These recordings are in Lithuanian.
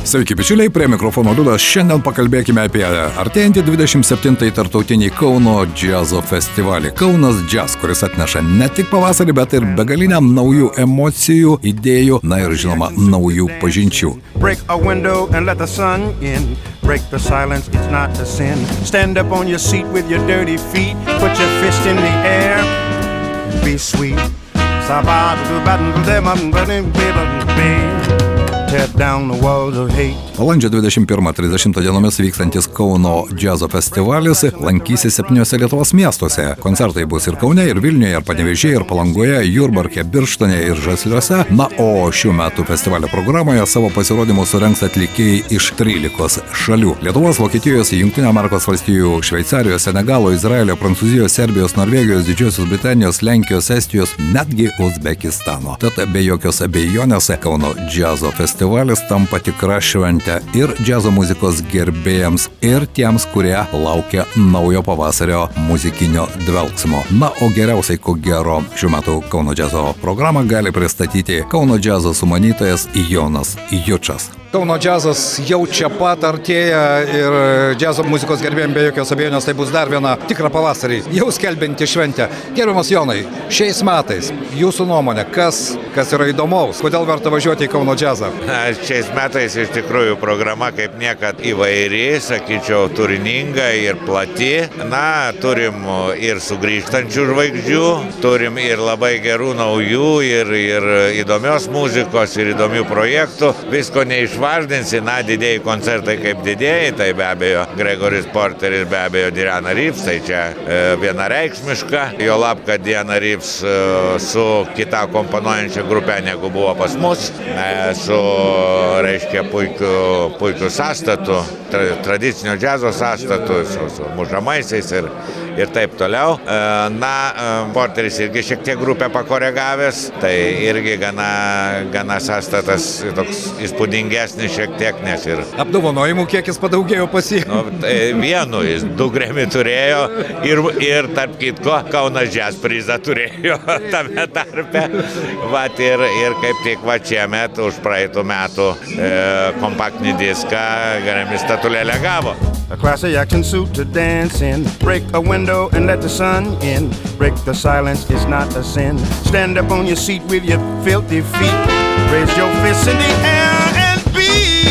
Sveiki, bičiuliai, prie mikrofono Liudas. Šiandien pakalbėkime apie artėjantį 27-ąjį tarptautinį Kauno džiazo festivalį. Kaunas Jazz, kuris atneša ne tik pavasarį, bet ir begalinę naujų emocijų, idėjų, na ir žinoma, naujų pažinčių. Break a window and let the sun in. Break the silence, it's not a sin. Stand up on your seat with your dirty feet. Put your fist in the air. Be sweet. Tear down the walls of hate. Balandžio 21-30 dienomis vykstantis Kauno džiazo festivalis lankysis 7 Lietuvos miestuose. Koncertai bus ir Kaune, ir Vilniuje, ir Panevėžyje, ir Palangoje, Jurbarke, Birštone ir Žasliuose. Na, o šių metų festivalio programoje savo pasirodymus surengs atlikėjai iš 13 šalių. Lietuvos, Vokietijos, Jungtinių Amerikos valstijų, Šveicarijos, Senegalo, Izraelio, Prancūzijos, Serbijos, Norvegijos, Didžiosios Britanijos, Lenkijos, Estijos, netgi Uzbekistano. Tad be jokios abejonės Kauno džiazo festivalis tampa tikra šventė ir džiazo muzikos gerbėjams, ir tiems, kurie laukia naujo pavasario muzikinio dvelksmo. Na, o geriausiai, ko gero, šiuo metu Kauno džiazo programą gali pristatyti Kauno džiazo sumanytojas Jonas Jučas. Kauno džiazas jau čia pat artėja ir džiazo muzikos gerbėjams be jokios abejonės tai bus dar viena tikra pavasarį, jau skelbianti šventę. Gerbiamas Jonai, šiais metais jūsų nuomonė, kas yra įdomaus, kodėl verta važiuoti į Kauno džiazą? Šiais metais iš tikrųjų programa kaip niekad įvairi, sakyčiau, turininga ir plati. Na, turim ir sugrįžtančių žvaigždžių, turim ir labai gerų naujų, ir įdomios muzikos, ir įdomių projektų. Visko neišvardinsi, na, didėjai koncertai kaip didėjai, tai be abejo Gregoris Porteris, be abejo Diana Reeves, tai čia vienareikšmiška. Juolab, kad Diana Reeves su kita komponuojančia grupė negu buvo pas mus, su, reiškia, puikiu sąstatu, tradicinio džiazo sąstatu, su mušamaisiais ir taip toliau. Na, Porteris irgi šiek tiek grupę pakoregavęs, tai irgi gana sąstatas toks įspūdingesnis šiek tiek, nes ir... Apdovanojimų kiekis padaugėjo pas jį? Nu, tai vienu, jis 2 Grammy turėjo ir tarp kitko Kaunas Jazz prizą turėjo tame tarpe. Vat ir kaip tik va šiemet už praeitų metų kompaktinį diską Grammy statulėlę gavo. A classy action suit to dance in. Break a window and let the sun in. Break the silence, it's not a sin. Stand up on your seat with your filthy feet. Raise your fists in the air and be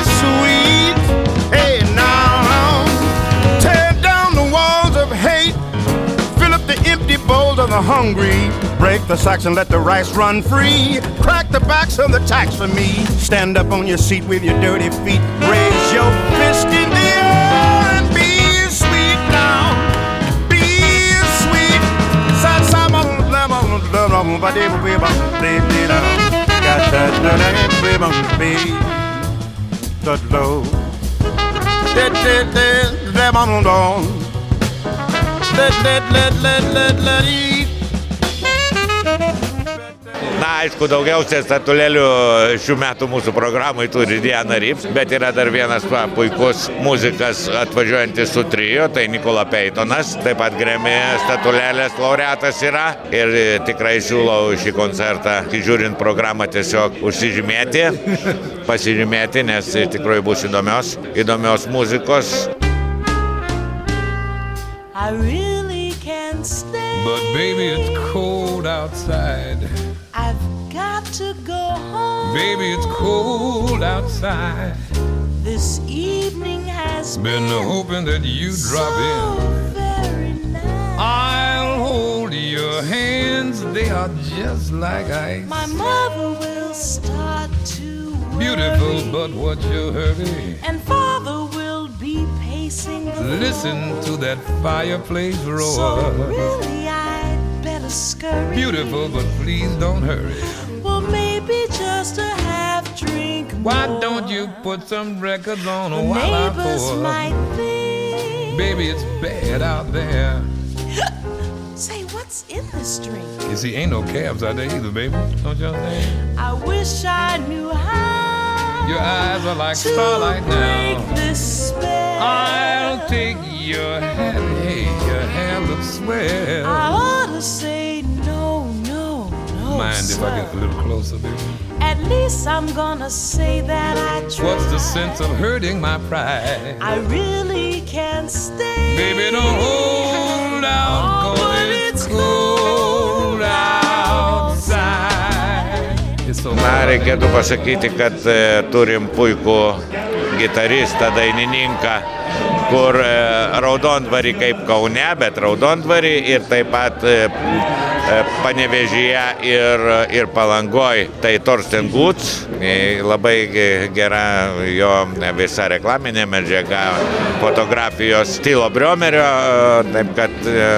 sweet. Hey now, tear down the walls of hate. Fill up the empty bowls of the hungry. Break the sacks and let the rice run free. Crack the backs of the tax for me. Stand up on your seat with your dirty feet. Raise your fist in the air and be sweet now. Be sweet. Got that baby. The low. Let. Na, aišku, daugiausiai statulėlių šių metų mūsų programai turi Diana Reeves, bet yra dar vienas puikus muzikas atvažiuojantis su trio, tai Nikola Paytonas, taip pat Grammy statulėlės laureatas yra ir tikrai siūlau šį koncertą, žiūrint programą, tiesiog užsižymėti, pasižymėti, nes tikrai bus įdomios muzikos. I really can't stay. But baby, it's cold outside. I've got to go home. Baby, it's cold outside. This evening has Been hoping that you drop in. very nice. I'll hold your hands, they are just like ice. My mother will start to worry. Beautiful, but what's your hurry? And father will be pacing the floor. Listen to that fireplace roar. So really I'd better scurry. Beautiful, but please don't hurry. Well, maybe just a half drink more. Why don't you put some records on The while I neighbors pour? might think. Baby, it's bad out there. Say, what's in this drink? You see, ain't no cabs out there either, baby. Don't you understand? I wish I knew how. Your eyes are like to starlight now. break this spell. I'll take your hand, hey, your hand looks swell. I ought to say no, Mind sir. if I get a little closer, baby? At least I'm gonna say that I tried. What's the sense of hurting my pride? I really can't stay. Baby, don't hold out, 'cause it's cold outside. It's so Na, reikėtų pasakyti, kad turim puikų gitaristą, dainininką, kur Raudondvarį kaip Kaune, bet Raudondvarį ir taip pat Panevėžyje ir Palangoj. Tai Torsten Guts, labai gera jo visa reklaminė medžiaga, fotografijos Stilo Briomerio, taip kad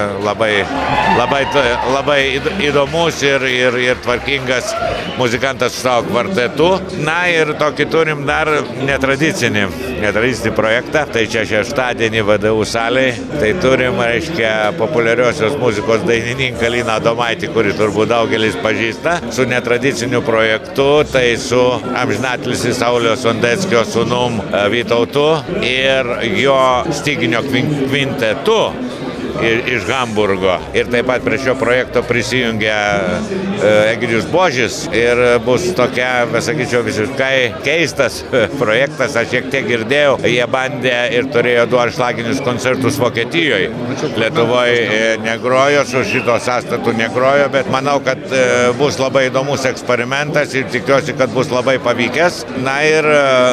labai įdomus ir tvarkingas muzikantas su savo kvartetu. Na ir tokį turim dar netradicinį projektą, tai čia šeštadienį VDU salėje, tai turim, reiškia, populiariosios muzikos dainininką Liną Adomaitį, kurį turbūt daugelis pažįsta, su netradiciniu projektu, tai su amžinatilsį Saulio Sondeckio sūnum Vytautu ir jo styginio kvintetu iš Hamburgo. Ir taip pat prie šio projekto prisijungia Egidijus Božis ir bus tokia, sakyčiau, visiškai keistas projektas, aš šiek tiek girdėjau, jie bandė ir turėjo 2 anšlaginius koncertus Vokietijoje. Lietuvoje negrojo, su šito sąstatu negrojo, bet manau, kad bus labai įdomus eksperimentas ir tikiuosi, kad bus labai pavykęs. Na ir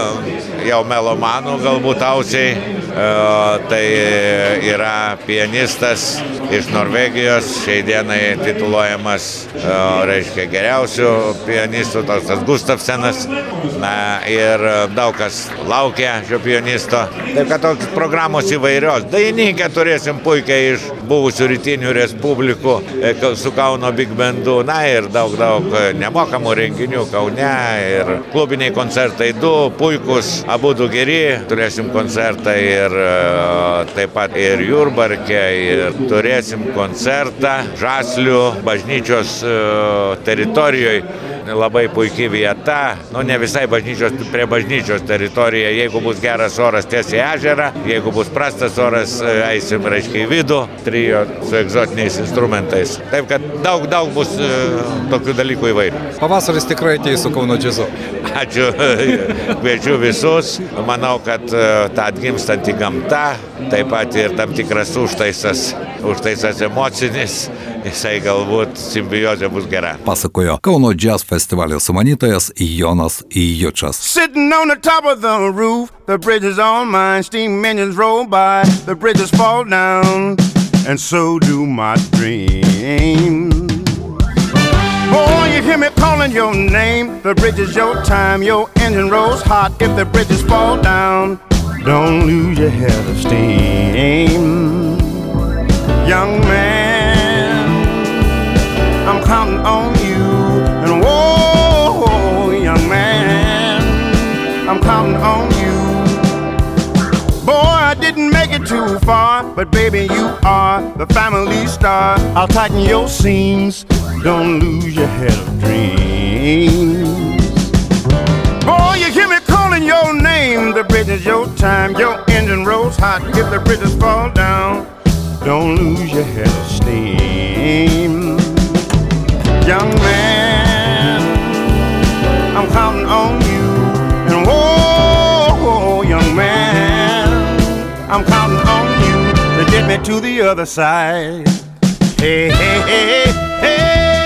jau melomanų galbūt ausiai, tai yra pianistas iš Norvegijos, šiai dienai tituluojamas, reiškia, geriausių pianistų, tas Gustafsenas. Na ir daug kas laukia šio pianisto. Taip kad toks programos įvairios. Dainininkę turėsim puikiai iš buvusių rytinių respublikų su Kauno Big Bandu. Na ir daug nemokamų renginių Kaune ir klubiniai koncertai 2 puikus, abudu geri. Turėsim koncertą ir taip pat ir Jurbarke, ir turėsim koncertą Žaslių bažnyčios teritorijoje. Labai puikiai vieta, ne visai prie bažnyčios teritorija, jeigu bus geras oras tiesiai ežerą, jeigu bus prastas oras, eisim, reiškia, į vidų, trio su egzotiniais instrumentais. Taip, kad daug bus tokių dalykų įvairių. Pavasaris tikrai ateis su Kauno džiazu. Ačiū, kviečiu visus. Manau, kad ta atgimstanti gamta, taip pat ir tam tikras užtaisas emocinis, jisai galbūt simbiozė bus gera. Pasakojo Kauno Jazz festivalio sumanytojas Jonas Jučas. Sitting on the top of the roof, the bridge is all mine, steam engines roll by, the bridges fall down, and so do my dreams. Oh, you hear me calling your name, the bridge is your time, your engine rolls hot, if the bridges fall down, don't lose your head of steam. Young man, I'm counting on you, and whoa, young man, I'm counting on you. Boy, I didn't make it too far, but baby, you are the family star. I'll tighten your seams, don't lose your head of dreams. Boy, you hear me calling your name, the bridge is your time, your engine rolls hot, if the bridges fall down, don't lose your head of steam. Young man, I'm counting on you, and whoa, young man, I'm counting on you to get me to the other side. Hey, hey, hey, hey.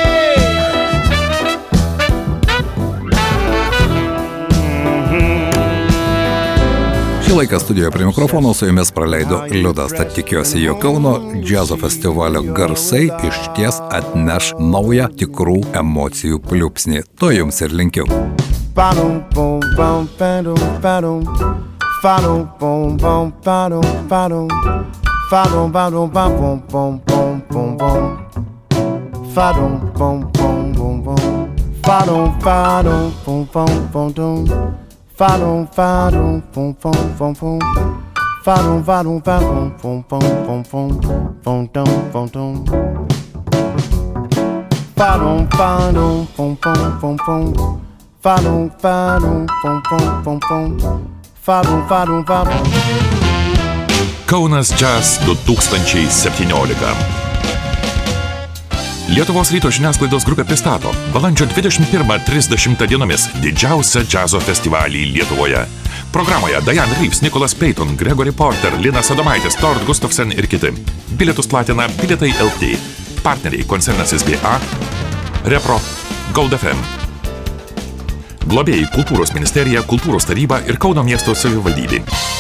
Šį laiką studijoje prie mikrofono su jumis praleido Liudas, tad tikiuosi, jog Kauno džiazo festivalio garsai išties atneš naują tikrų emocijų pliūpsnį. To jums ir linkiu. Fa-dum, fa-dum, fum, fum, fum, fum. Fa-dum, fa-dum, fa-dum, fum, fum, fum, fum. Fum, dum, fum, dum. Fa-dum, fa-dum, fum, fum, fum, fum. Fa-dum, fa-dum, fum, fum, fum, fum. Fa-dum, fa-dum, fa-dum. Kaunas Jazz 2017. Lietuvos ryto žiniasklaidos grupė pristato balandžio 21-30 dienomis didžiausią džiazo festivalį Lietuvoje. Programoje Diane Reeves, Nicholas Payton, Gregory Porter, Linas Adomaitis, Tord Gustafsson ir kiti. Bilietus platina Bilietai LT. Partneriai koncernas SBA, Repro, Gold FM. Globėjai Kultūros ministerija, Kultūros taryba ir Kauno miesto savivaldybė.